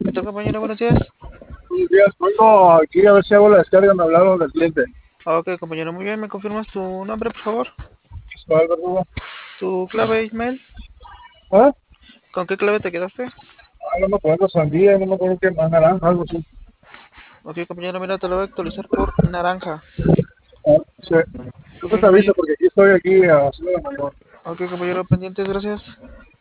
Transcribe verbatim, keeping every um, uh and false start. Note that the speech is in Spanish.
¿Qué tal, compañero? Buenos días. Buenos días, vengo aquí a ver si hago la descarga, me hablaron del cliente. Ah, Ok, compañero, muy bien. ¿Me confirmas tu nombre, por favor? ¿Cuál, verdugo? ¿Tu clave email? ¿Ah? ¿Con qué clave te quedaste? Ah, no me acuerdo sandía, no me acuerdo qué más, naranja, algo así. Ok, compañero, mira, te lo voy a actualizar por naranja. Ah, sí. Yo Ok, te aviso compañero. porque aquí estoy aquí haciendo la mayor. Ok, compañero, pendientes, gracias.